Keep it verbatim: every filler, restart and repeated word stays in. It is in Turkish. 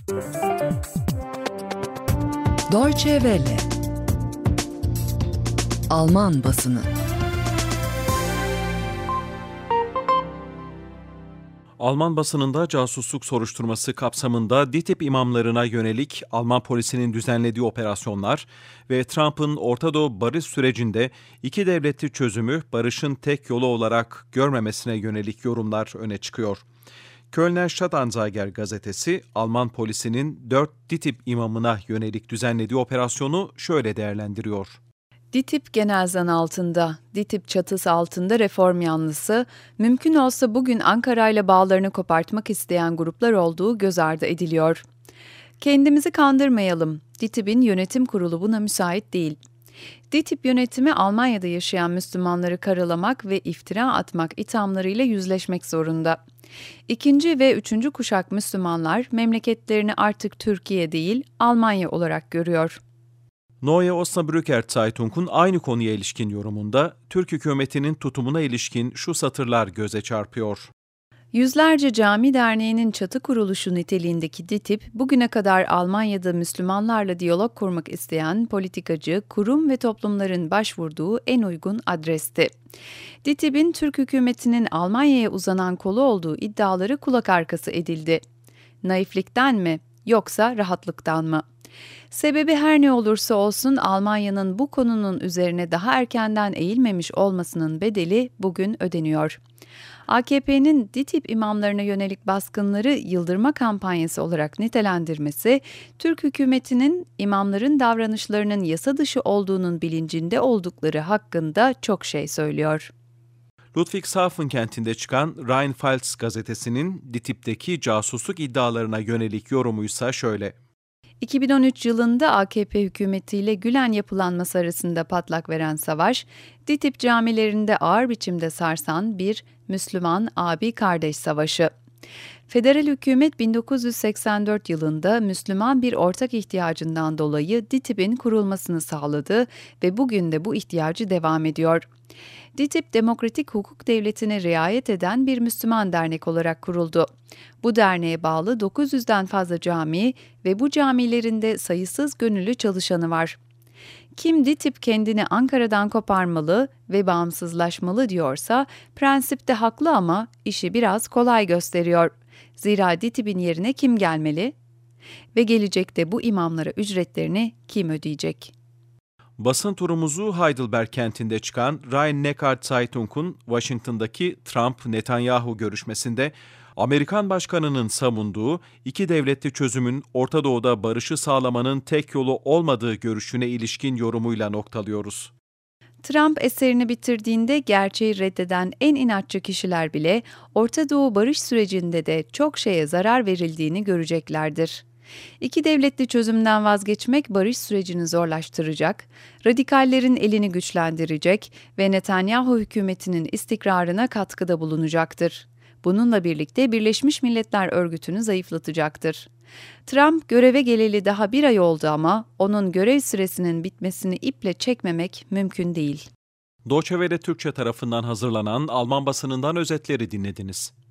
Deutsche Welle. Alman basını. Alman basınında casusluk soruşturması kapsamında DİTİB imamlarına yönelik Alman polisinin düzenlediği operasyonlar ve Trump'ın Orta Doğu barış sürecinde iki devletli çözümü barışın tek yolu olarak görmemesine yönelik yorumlar öne çıkıyor. Kölner Stadtanzeiger gazetesi, Alman polisinin dört DİTİB imamına yönelik düzenlediği operasyonu şöyle değerlendiriyor. DİTİB genel zan altında, DİTİB çatısı altında reform yanlısı, mümkün olsa bugün Ankara ile bağlarını kopartmak isteyen gruplar olduğu göz ardı ediliyor. Kendimizi kandırmayalım, DİTİB'in yönetim kurulu buna müsait değil. DİTİB yönetimi Almanya'da yaşayan Müslümanları karalamak ve iftira atmak ithamlarıyla yüzleşmek zorunda. İkinci ve üçüncü kuşak Müslümanlar memleketlerini artık Türkiye değil, Almanya olarak görüyor. Neue Osnabrücker Zeitung'un aynı konuya ilişkin yorumunda Türk hükümetinin tutumuna ilişkin şu satırlar göze çarpıyor. Yüzlerce cami derneğinin çatı kuruluşu niteliğindeki DİTİB, bugüne kadar Almanya'da Müslümanlarla diyalog kurmak isteyen politikacı, kurum ve toplumların başvurduğu en uygun adresti. DİTİB'in Türk hükümetinin Almanya'ya uzanan kolu olduğu iddiaları kulak arkası edildi. Naiflikten mi, yoksa rahatlıktan mı? Sebebi her ne olursa olsun Almanya'nın bu konunun üzerine daha erkenden eğilmemiş olmasının bedeli bugün ödeniyor. A K P'nin DİTİB imamlarına yönelik baskınları yıldırma kampanyası olarak nitelendirmesi, Türk hükümetinin imamların davranışlarının yasa dışı olduğunun bilincinde oldukları hakkında çok şey söylüyor. Ludwigshafen kentinde çıkan Rheinpfalz gazetesinin DİTİB'deki casusluk iddialarına yönelik yorumuysa şöyle. iki bin on üç yılında A K P hükümetiyle Gülen yapılanması arasında patlak veren savaş, DİTİB camilerinde ağır biçimde sarsan bir Müslüman abi-kardeş savaşı. Federal hükümet bin dokuz yüz seksen dört yılında Müslüman bir ortak ihtiyacından dolayı DİTİB'in kurulmasını sağladı ve bugün de bu ihtiyacı devam ediyor. DİTİB, demokratik hukuk devletine riayet eden bir Müslüman dernek olarak kuruldu. Bu derneğe bağlı dokuz yüzden fazla cami ve bu camilerinde sayısız gönüllü çalışanı var. Kim DİTİB kendini Ankara'dan koparmalı ve bağımsızlaşmalı diyorsa, prensipte haklı ama işi biraz kolay gösteriyor. Zira DİTİB'in yerine kim gelmeli? Ve gelecekte bu imamlara ücretlerini kim ödeyecek? Basın turumuzu Heidelberg kentinde çıkan Rhein-Neckar Zeitung'un Washington'daki Trump-Netanyahu görüşmesinde Amerikan başkanının savunduğu iki devletli çözümün Orta Doğu'da barışı sağlamanın tek yolu olmadığı görüşüne ilişkin yorumuyla noktalıyoruz. Trump eserini bitirdiğinde gerçeği reddeden en inatçı kişiler bile Orta Doğu barış sürecinde de çok şeye zarar verildiğini göreceklerdir. İki devletli çözümden vazgeçmek barış sürecini zorlaştıracak, radikallerin elini güçlendirecek ve Netanyahu hükümetinin istikrarına katkıda bulunacaktır. Bununla birlikte Birleşmiş Milletler Örgütü'nü zayıflatacaktır. Trump göreve geleli daha bir ay oldu ama onun görev süresinin bitmesini iple çekmemek mümkün değil. Deutsche Welle Türkçe tarafından hazırlanan Alman basınından özetleri dinlediniz.